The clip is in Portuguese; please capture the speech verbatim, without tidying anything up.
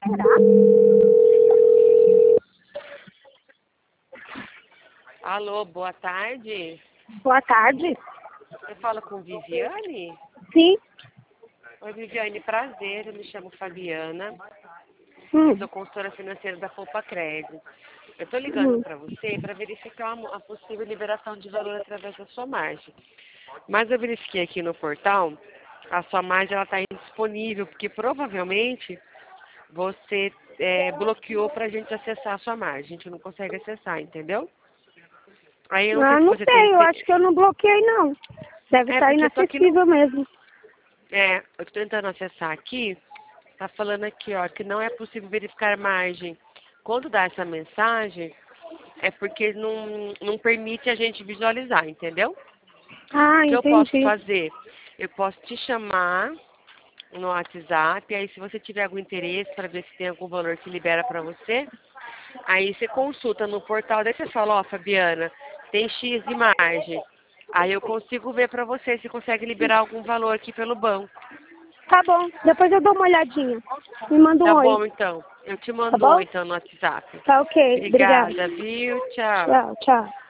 Será? Alô, boa tarde. Boa tarde. Eu falo com Viviane? Sim. Oi, Viviane, prazer. Eu me chamo Fabiana. Hum. Eu sou consultora financeira da Poupa Crédito. Eu estou ligando Hum. para você para verificar uma- a possível liberação de valor através da sua margem. Mas eu verifiquei aqui no portal, a sua margem está indisponível, porque provavelmente você é, bloqueou para a gente acessar a sua margem. A gente não consegue acessar, entendeu? Aí eu não sei Ah, se não você tem... sei, eu acho que eu não bloqueei, não. Deve É, estar porque eu tô aqui no... inacessível mesmo. É, eu estou tentando acessar aqui, tá falando aqui, ó, que não é possível verificar margem. Quando dá essa mensagem, é porque não, não permite a gente visualizar, entendeu? Ah, O que eu posso entendi. fazer? Eu posso te chamar no WhatsApp, aí se você tiver algum interesse para ver se tem algum valor que libera para você, aí você consulta no portal, daí você fala, ó, Fabiana, tem X de margem. Aí eu consigo ver para você se consegue liberar algum valor aqui pelo banco. Tá bom, depois eu dou uma olhadinha. Me manda um Tá oi, bom, então. Eu te tá mando um oi, bom? então, no WhatsApp. Tá ok, obrigada. Obrigada, viu? Tchau. Tchau, tchau.